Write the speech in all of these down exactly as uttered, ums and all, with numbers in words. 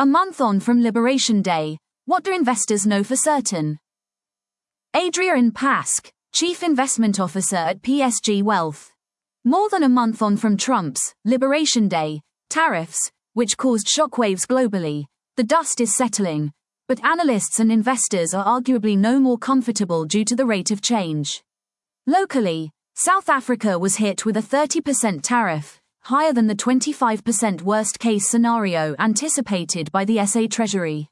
A month on from Liberation Day, what do investors know for certain? Adrian Pask, Chief Investment Officer at P S G Wealth. More than a month on from Trump's Liberation Day tariffs, which caused shockwaves globally, the dust is settling, but analysts and investors are arguably no more comfortable due to the rate of change. Locally, South Africa was hit with a thirty percent tariff, higher than the twenty-five percent worst-case scenario anticipated by the S A Treasury.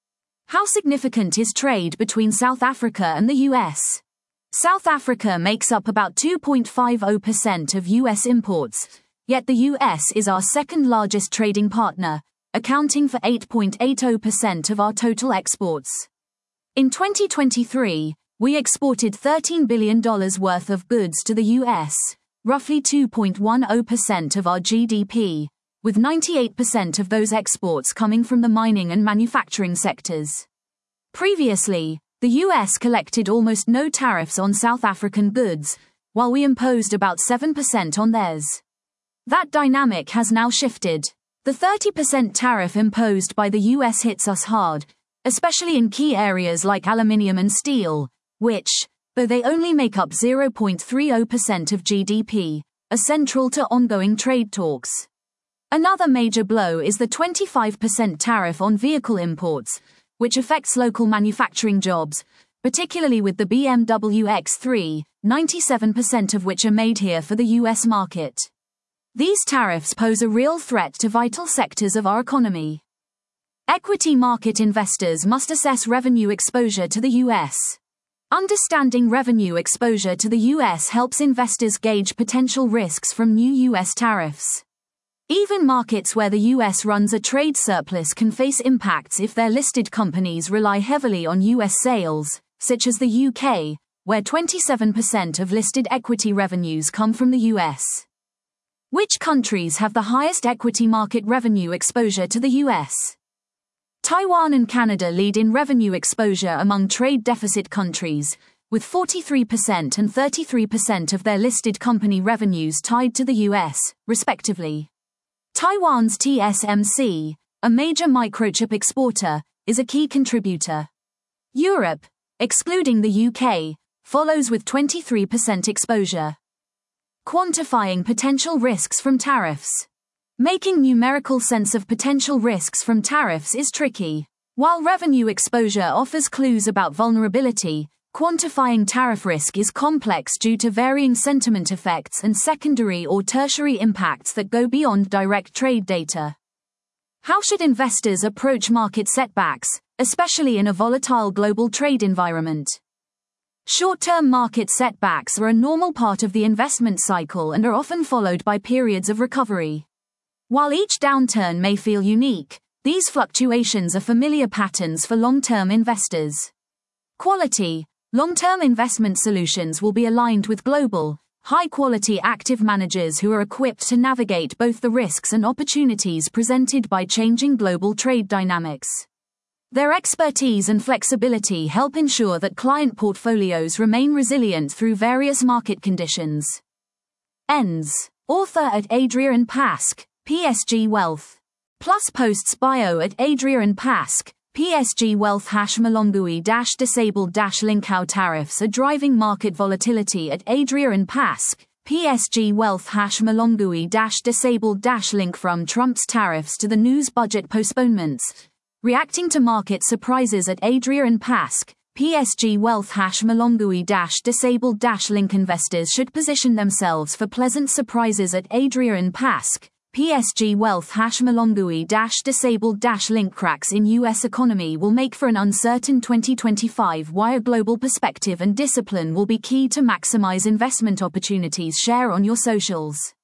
How significant is trade between South Africa and the U S? South Africa makes up about two point five zero percent of U S imports, yet the U S is our second-largest trading partner, accounting for eight point eight zero percent of our total exports. In twenty twenty-three, we exported thirteen billion dollars worth of goods to the U S, roughly two point one zero percent of our G D P, with ninety-eight percent of those exports coming from the mining and manufacturing sectors. Previously, the U S collected almost no tariffs on South African goods, while we imposed about seven percent on theirs. That dynamic has now shifted. The thirty percent tariff imposed by the U S hits us hard, especially in key areas like aluminium and steel, which, though they only make up zero point three zero percent of G D P, are central to ongoing trade talks. Another major blow is the twenty-five percent tariff on vehicle imports, which affects local manufacturing jobs, particularly with the B M W X three, ninety-seven percent of which are made here for the U S market. These tariffs pose a real threat to vital sectors of our economy. Equity market investors must assess revenue exposure to the U S. Understanding revenue exposure to the U S helps investors gauge potential risks from new U S tariffs. Even markets where the U S runs a trade surplus can face impacts if their listed companies rely heavily on U S sales, such as the U K, where twenty-seven percent of listed equity revenues come from the U S. Which countries have the highest equity market revenue exposure to the U S? Taiwan and Canada lead in revenue exposure among trade deficit countries, with forty-three percent and thirty-three percent of their listed company revenues tied to the U S, respectively. Taiwan's T S M C, a major microchip exporter, is a key contributor. Europe, excluding the U K, follows with twenty-three percent exposure. Quantifying potential risks from tariffs. Making numerical sense of potential risks from tariffs is tricky. While revenue exposure offers clues about vulnerability, quantifying tariff risk is complex due to varying sentiment effects and secondary or tertiary impacts that go beyond direct trade data. How should investors approach market setbacks, especially in a volatile global trade environment? Short-term market setbacks are a normal part of the investment cycle and are often followed by periods of recovery. While each downturn may feel unique, these fluctuations are familiar patterns for long-term investors. Quality, long-term investment solutions will be aligned with global, high-quality active managers who are equipped to navigate both the risks and opportunities presented by changing global trade dynamics. Their expertise and flexibility help ensure that client portfolios remain resilient through various market conditions. Ends. Author at Adrian Pask, P S G Wealth. Plus posts bio at Adrian Pask, P S G Wealth hash Malongui dash disabled dash link. How tariffs are driving market volatility at Adrian Pask, P S G Wealth hash Malongui dash disabled dash link. From Trump's tariffs to the news budget postponements. Reacting to market surprises at Adrian Pask, P S G Wealth hash Malongui dash disabled dash link. Investors should position themselves for pleasant surprises at Adrian Pask, P S G Wealth hash Malongui dash disabled dash link. Cracks in U S economy will make for an uncertain twenty twenty-five. Why a global perspective and discipline will be key to maximize investment opportunities. Share on your socials.